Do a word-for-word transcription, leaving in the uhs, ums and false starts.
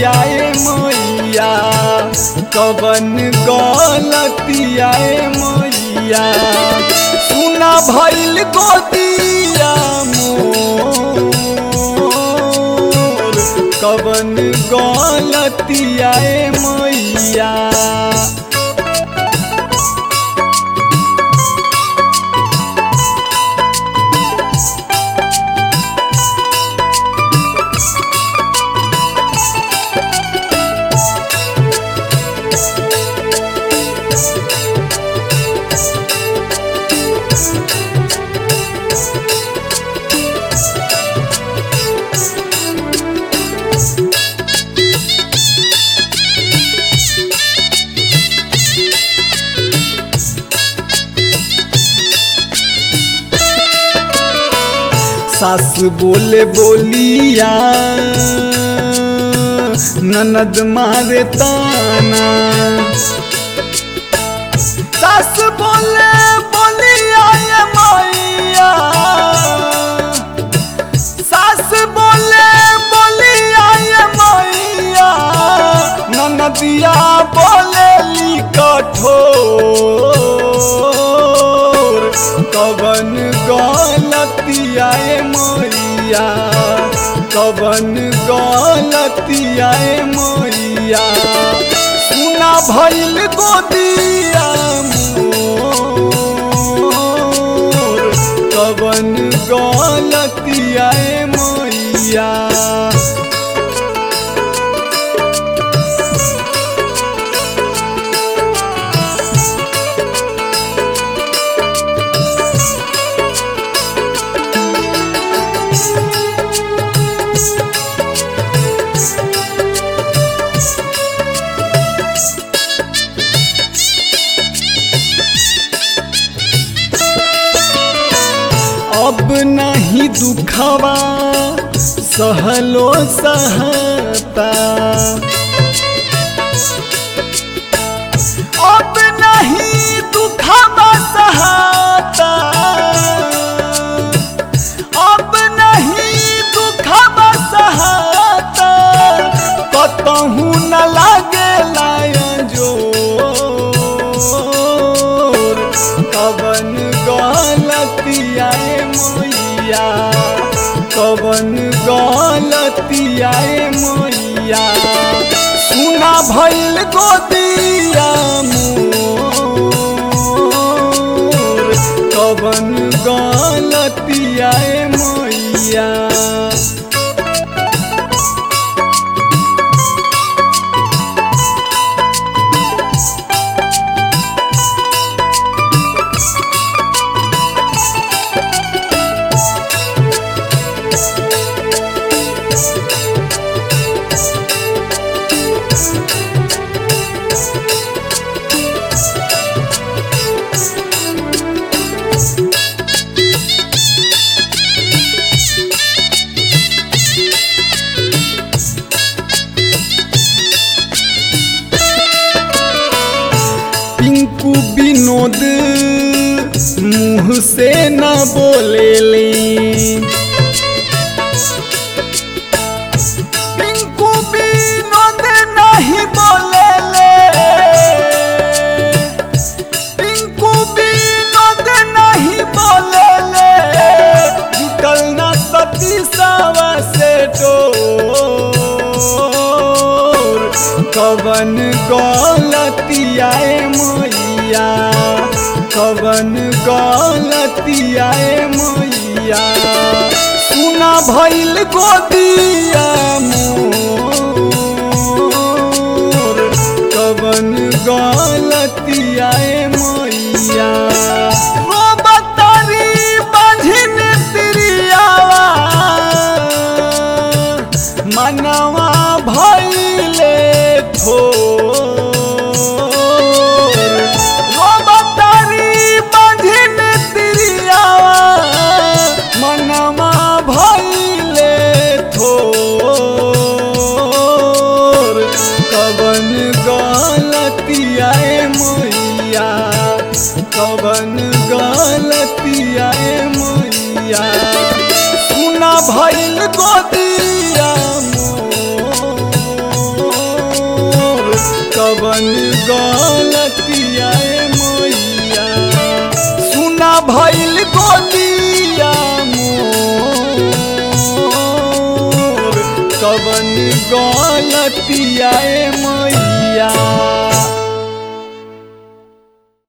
भैलिया मैया कवन गलतिया मैया सुना भैल गोदिया मोर कवन गलतिया मैया सास बोले बोलिया ननद मारे ताना सास बोले बोलिया ये मैया सास बोले बोलिया ये मैया ननदिया बोले ली कठोर कवन गलतिया मैया कवन गलतिया मैया सुना भैल गोदिया मोर कवन गलतिया मैया अब नहीं दुखवा सहलो सहता अब नहीं दुखवा सहता अब नहीं दुखवा सहता कतहु न लागे लाया जोर कवन गलतिया मैया कवन गलतिया मैया सुना भैल गोदिया मोर कवन गलतिया मैया पिंकू विनोद मुँह से न बोलेली पिंकू विनोद नहीं बोलेले पिंकू विनोद नहीं बोलेले जुटल न सती सावा से डोर कवन गलतिया मैया कवन गलतिया मैया सुना भैल गोदिया मोर कवन गलतिया मैया वो बतारी बंझिन तिरियावा मनवा भैले थो मनवा भैले थोर कवन गलतिया मैया कवन गलतिया मैया सुना भैल गोदिया मोर भइल गोदिया मोर कवन गलतिया ए मैया